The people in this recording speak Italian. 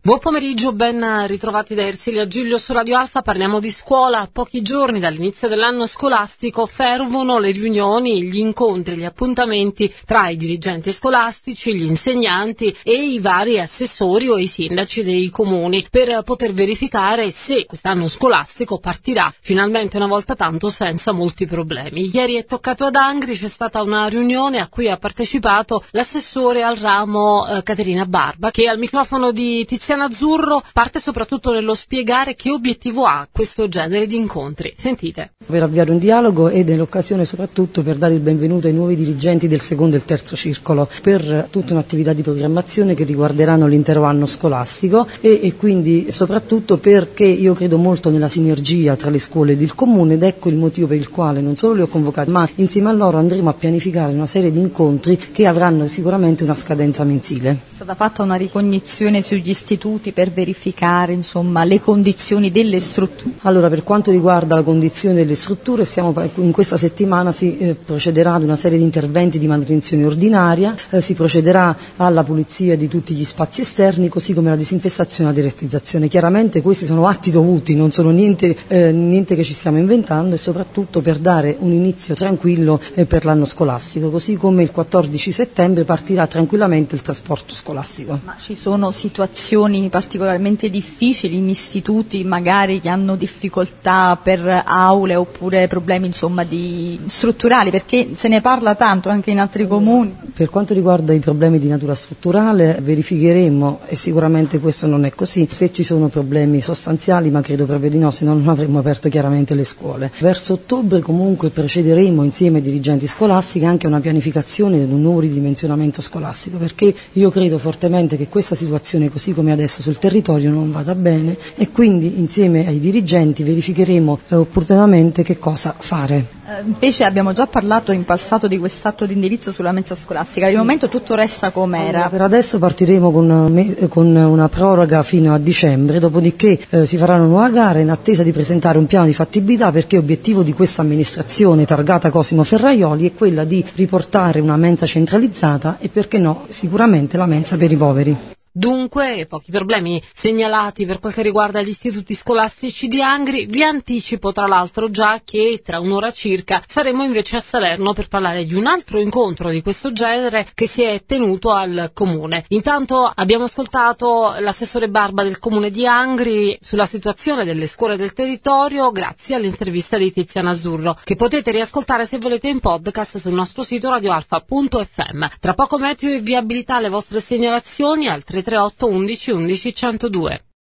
Buon pomeriggio, ben ritrovati da Ersilia Giglio su Radio Alfa. Parliamo di scuola. A pochi giorni dall'inizio dell'anno scolastico fervono le riunioni, gli incontri, gli appuntamenti tra i dirigenti scolastici, gli insegnanti e i vari assessori o i sindaci dei comuni per poter verificare se quest'anno scolastico partirà finalmente una volta tanto senza molti problemi. Ieri è toccato ad Angri, c'è stata una riunione a cui ha partecipato l'assessore al ramo Caterina Barba, che al microfono di Tiziana Azzurro parte soprattutto nello spiegare che obiettivo ha questo genere di incontri. Sentite. Per avviare un dialogo e nell'occasione soprattutto per dare il benvenuto ai nuovi dirigenti del secondo e il terzo circolo, per tutta un'attività di programmazione che riguarderanno l'intero anno scolastico e quindi soprattutto perché io credo molto nella sinergia tra le scuole ed il comune, ed ecco il motivo per il quale non solo li ho convocati, ma insieme a loro andremo a pianificare una serie di incontri che avranno sicuramente una scadenza mensile. È stata fatta una ricognizione sugli istituti per verificare le condizioni delle strutture. Allora, per quanto riguarda la condizione delle strutture, in questa settimana si procederà ad una serie di interventi di manutenzione ordinaria, si procederà alla pulizia di tutti gli spazi esterni, così come alla disinfestazione e alla direttizzazione. Chiaramente questi sono atti dovuti, non sono niente che ci stiamo inventando, e soprattutto per dare un inizio tranquillo per l'anno scolastico, così come il 14 settembre partirà tranquillamente il trasporto scolastico. Ma ci sono situazioni particolarmente difficili in istituti, magari che hanno difficoltà per aule oppure problemi strutturali, perché se ne parla tanto anche in altri comuni? Per quanto riguarda i problemi di natura strutturale verificheremo, e sicuramente questo non è così, se ci sono problemi sostanziali, ma credo proprio di no, se no non avremmo aperto chiaramente le scuole. Verso ottobre comunque procederemo insieme ai dirigenti scolastici anche a una pianificazione di un nuovo ridimensionamento scolastico, perché io credo fortemente che questa situazione così come adesso sul territorio non vada bene, e quindi insieme ai dirigenti verificheremo opportunamente che cosa fare. Invece abbiamo già parlato in passato di quest'atto di indirizzo sulla mensa scolastica, al momento tutto resta com'era. Allora, per adesso partiremo con una proroga fino a dicembre, dopodiché si farà una nuova gara in attesa di presentare un piano di fattibilità, perché obiettivo di questa amministrazione targata Cosimo Ferraioli è quella di riportare una mensa centralizzata e, perché no, sicuramente la mensa per i poveri. Dunque, pochi problemi segnalati per quel che riguarda gli istituti scolastici di Angri. Vi anticipo tra l'altro già che tra un'ora circa saremo invece a Salerno per parlare di un altro incontro di questo genere che si è tenuto al comune. Intanto abbiamo ascoltato l'assessore Barba del comune di Angri sulla situazione delle scuole del territorio, grazie all'intervista di Tiziana Azzurro, che potete riascoltare se volete in podcast sul nostro sito radioalfa.fm. Tra poco meteo e viabilità, le vostre segnalazioni al 338 11 11 102.